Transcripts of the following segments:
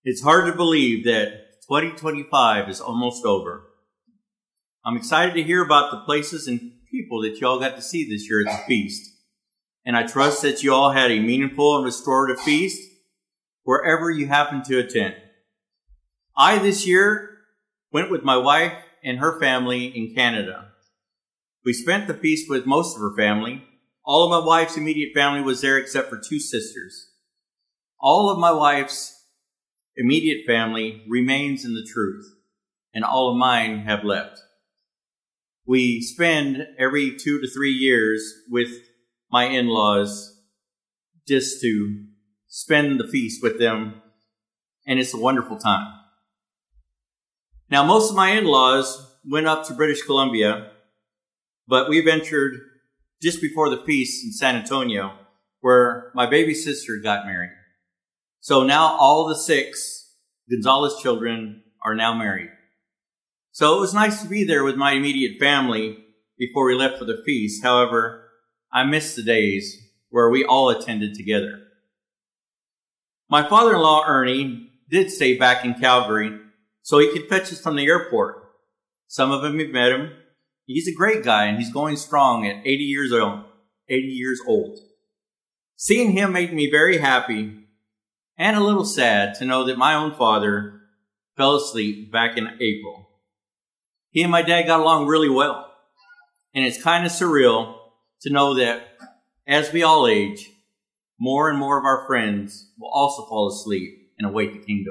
It's hard to believe that 2025 is almost over. I'm excited to hear about the places and people that y'all got to see this year at the feast. And I trust that you all had a meaningful and restorative feast wherever you happen to attend. I, this year, went with my wife and her family in Canada. We spent the feast with most of her family. All of my wife's immediate family was there except for two sisters. All of my wife's immediate family remains in the truth, and all of mine have left. We spend every 2 to 3 years with my in-laws just to spend the feast with them, and it's a wonderful time. Now, most of my in-laws went up to British Columbia, but we ventured just before the feast in San Antonio, where my baby sister got married. So now all the 6 Gonzalez children are now married. So it was nice to be there with my immediate family before we left for the feast. However, I missed the days where we all attended together. My father-in-law, Ernie, did stay back in Calgary so he could fetch us from the airport. Some of them have met him. He's a great guy, and he's going strong at 80 years old. Seeing him made me very happy and a little sad to know that my own father fell asleep back in April. He and my dad got along really well, and it's kind of surreal to know that as we all age, more and more of our friends will also fall asleep and await the kingdom.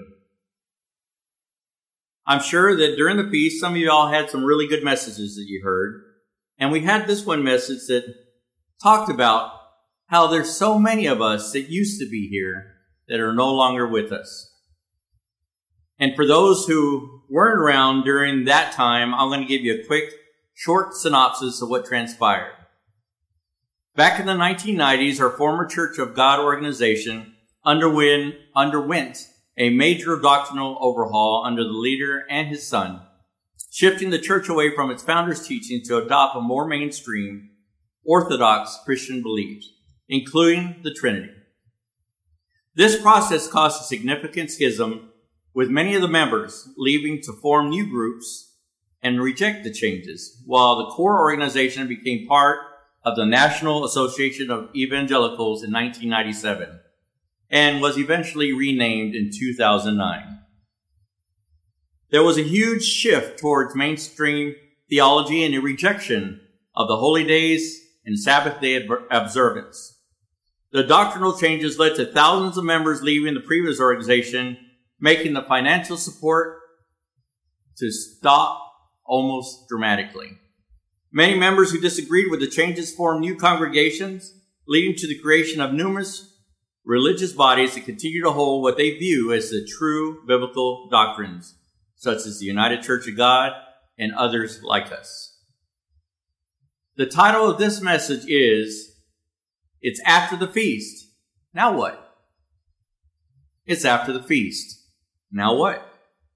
I'm sure that during the feast, some of you all had some really good messages that you heard. And we had this one message that talked about how there's so many of us that used to be here that are no longer with us. And for those who weren't around during that time, I'm going to give you a quick, short synopsis of what transpired. Back in the 1990s, our former Church of God organization underwent a major doctrinal overhaul under the leader and his son, shifting the church away from its founder's teaching to adopt a more mainstream, orthodox Christian beliefs, including the Trinity. This process caused a significant schism, with many of the members leaving to form new groups and reject the changes, while the core organization became part of the National Association of Evangelicals in 1997 and was eventually renamed in 2009. There was a huge shift towards mainstream theology and a rejection of the holy days and Sabbath day observance. The doctrinal changes led to thousands of members leaving the previous organization, making the financial support to stop almost dramatically. Many members who disagreed with the changes formed new congregations, leading to the creation of numerous religious bodies that continue to hold what they view as the true biblical doctrines, such as the United Church of God and others like us. The title of this message is, It's After the Feast. Now what? It's after the feast. Now what?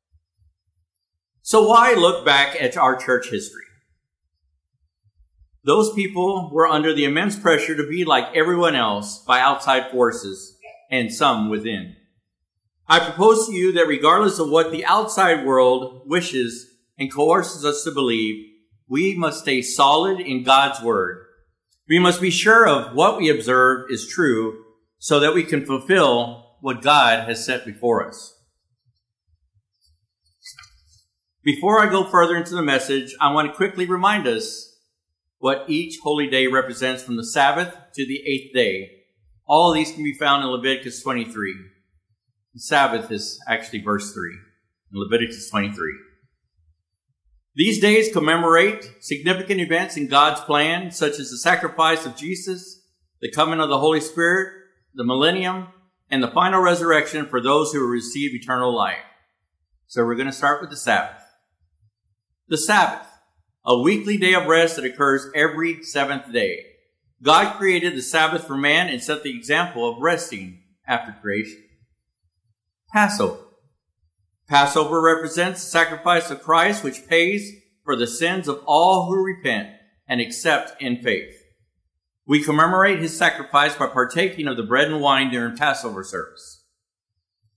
So why look back at our church history? Those people were under the immense pressure to be like everyone else by outside forces and some within. I propose to you that regardless of what the outside world wishes and coerces us to believe, we must stay solid in God's word. We must be sure of what we observe is true so that we can fulfill what God has set before us. Before I go further into the message, I want to quickly remind us what each holy day represents from the Sabbath to the 8th day. All of these can be found in Leviticus 23. The Sabbath is actually verse 3 in Leviticus 23. These days commemorate significant events in God's plan, such as the sacrifice of Jesus, the coming of the Holy Spirit, the millennium, and the final resurrection for those who will receive eternal life. So we're going to start with the Sabbath. The Sabbath, a weekly day of rest that occurs every 7th day. God created the Sabbath for man and set the example of resting after creation. Passover. Passover represents the sacrifice of Christ, which pays for the sins of all who repent and accept in faith. We commemorate his sacrifice by partaking of the bread and wine during Passover service.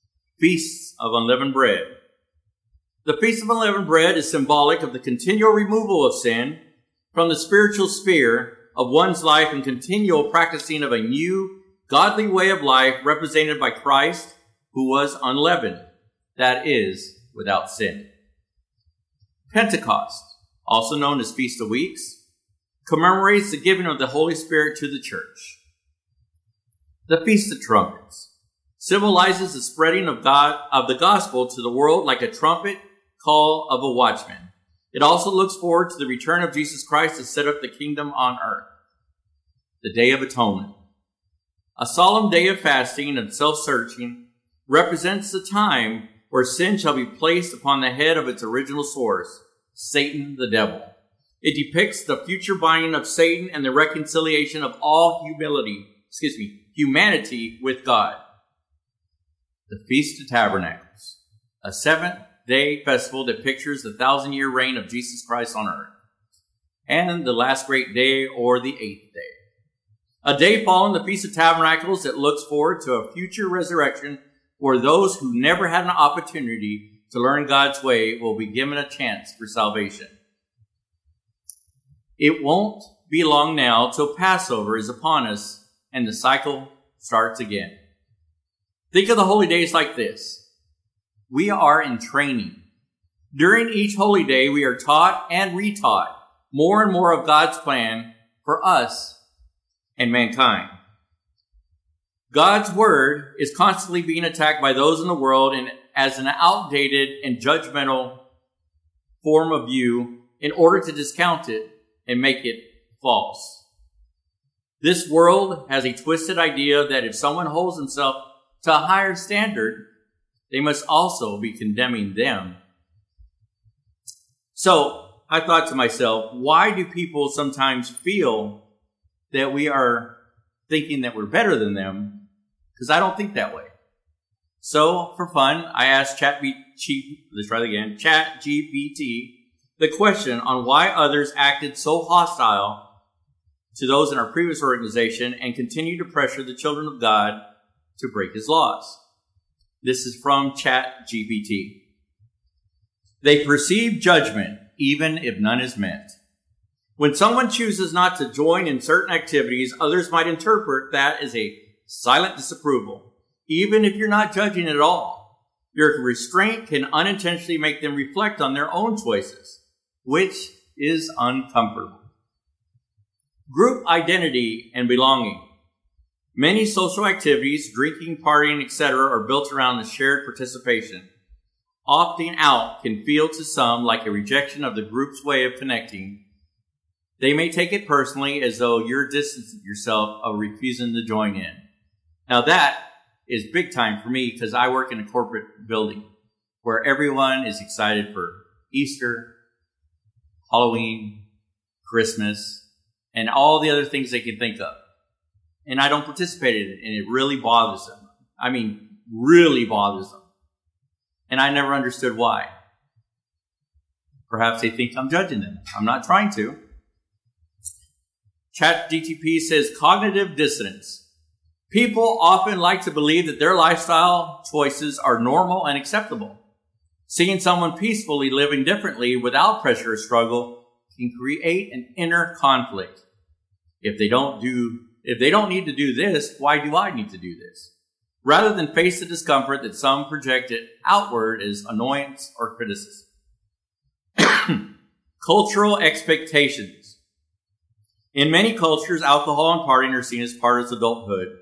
Feasts of Unleavened Bread. The Feast of Unleavened Bread is symbolic of the continual removal of sin from the spiritual sphere of one's life and continual practicing of a new, godly way of life represented by Christ, who was unleavened, that is, without sin. Pentecost, also known as Feast of Weeks, commemorates the giving of the Holy Spirit to the church. The Feast of Trumpets symbolizes the spreading of the gospel to the world like a trumpet call of a watchman. It also looks forward to the return of Jesus Christ to set up the kingdom on earth. The Day of Atonement, a solemn day of fasting and self-searching, represents the time where sin shall be placed upon the head of its original source, Satan the devil. It depicts the future binding of Satan and the reconciliation of all humanity with God. The Feast of Tabernacles, a 7-day festival that pictures the 1,000-year reign of Jesus Christ on earth, and the last great day, or the 8th day. A day following the Feast of Tabernacles that looks forward to a future resurrection where those who never had an opportunity to learn God's way will be given a chance for salvation. It won't be long now till Passover is upon us and the cycle starts again. Think of the holy days like this. We are in training. During each holy day, we are taught and retaught more and more of God's plan for us and mankind. God's word is constantly being attacked by those in the world and as an outdated and judgmental form of view in order to discount it and make it false. This world has a twisted idea that if someone holds himself to a higher standard, they must also be condemning them. So I thought to myself, why do people sometimes feel that we are thinking that we're better than them? Because I don't think that way. So for fun, I asked ChatGPT the question on why others acted so hostile to those in our previous organization and continue to pressure the children of God to break his laws. This is from ChatGPT. They perceive judgment even if none is meant. When someone chooses not to join in certain activities, others might interpret that as a silent disapproval, even if you're not judging at all. Your restraint can unintentionally make them reflect on their own choices, which is uncomfortable. Group identity and belonging. Many social activities, drinking, partying, etc., are built around the shared participation. Opting out can feel to some like a rejection of the group's way of connecting. They may take it personally as though you're distancing yourself or refusing to join in. Now that is big time for me because I work in a corporate building where everyone is excited for Easter, Halloween, Christmas, and all the other things they can think of. And I don't participate in it, and it really bothers them. I mean, really bothers them. And I never understood why. Perhaps they think I'm judging them. I'm not trying to. ChatGPT says cognitive dissonance. People often like to believe that their lifestyle choices are normal and acceptable. Seeing someone peacefully living differently without pressure or struggle can create an inner conflict. If they don't need to do this, why do I need to do this? Rather than face the discomfort that some project it outward as annoyance or criticism. Cultural expectations. In many cultures, alcohol and partying are seen as part of adulthood.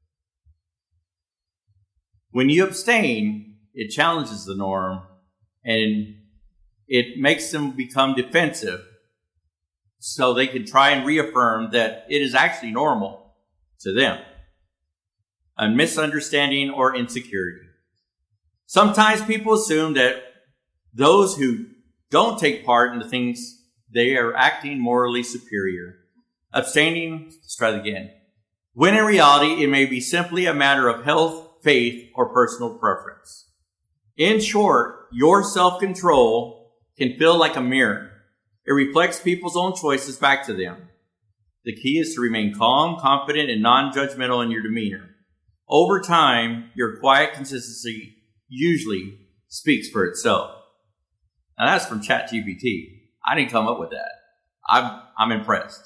When you abstain, it challenges the norm and it makes them become defensive so they can try and reaffirm that it is actually normal to them. A misunderstanding or insecurity. Sometimes people assume that those who don't take part in the things, they are acting morally superior. Abstaining, let's try it again. When in reality, it may be simply a matter of health, faith, or personal preference. In short, your self-control can feel like a mirror. It reflects people's own choices back to them. The key is to remain calm, confident, and non-judgmental in your demeanor. Over time, your quiet consistency usually speaks for itself. Now that's from ChatGPT. I didn't come up with that. I'm impressed.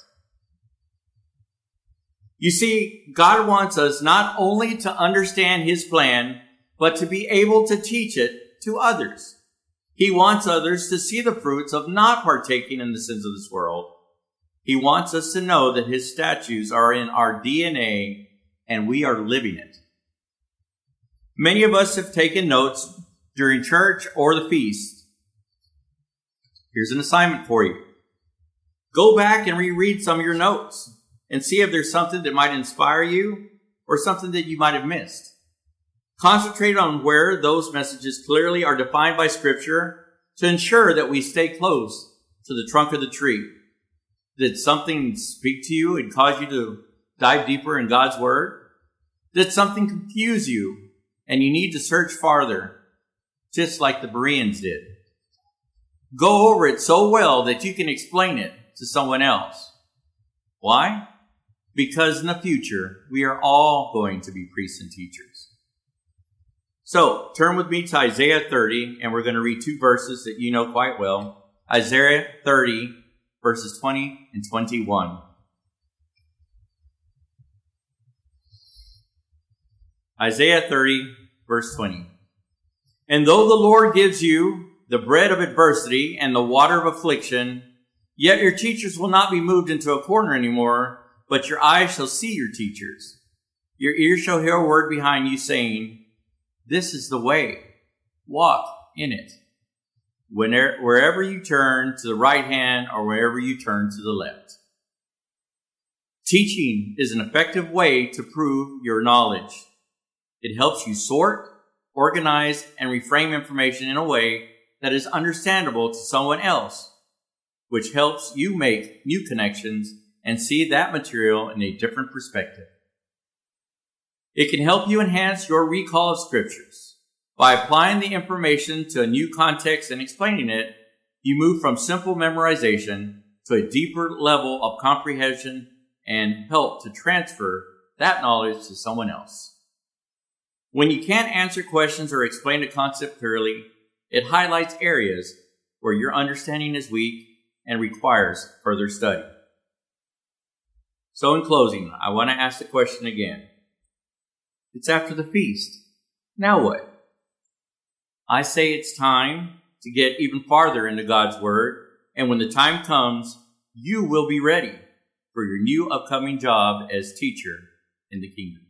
You see, God wants us not only to understand His plan, but to be able to teach it to others. He wants others to see the fruits of not partaking in the sins of this world. He wants us to know that His statutes are in our DNA and we are living it. Many of us have taken notes during church or the feast. Here's an assignment for you. Go back and reread some of your notes and see if there's something that might inspire you or something that you might have missed. Concentrate on where those messages clearly are defined by Scripture to ensure that we stay close to the trunk of the tree. Did something speak to you and cause you to dive deeper in God's Word? Did something confuse you and you need to search farther, just like the Bereans did? Go over it so well that you can explain it to someone else. Why? Because in the future, we are all going to be priests and teachers. So, turn with me to Isaiah 30, and we're going to read two verses that you know quite well. Isaiah 30, verses 20 and 21. Isaiah 30, verse 20. And though the Lord gives you the bread of adversity and the water of affliction, yet your teachers will not be moved into a corner anymore, but your eyes shall see your teachers. Your ears shall hear a word behind you saying, this is the way, walk in it. Wherever you turn to the right hand or wherever you turn to the left. Teaching is an effective way to prove your knowledge. It helps you sort, organize, and reframe information in a way that is understandable to someone else, which helps you make new connections and see that material in a different perspective. It can help you enhance your recall of scriptures. By applying the information to a new context and explaining it, you move from simple memorization to a deeper level of comprehension and help to transfer that knowledge to someone else. When you can't answer questions or explain a concept clearly, it highlights areas where your understanding is weak and requires further study. So in closing, I want to ask the question again. It's after the feast. Now what? I say it's time to get even farther into God's Word, and when the time comes, you will be ready for your new upcoming job as teacher in the kingdom.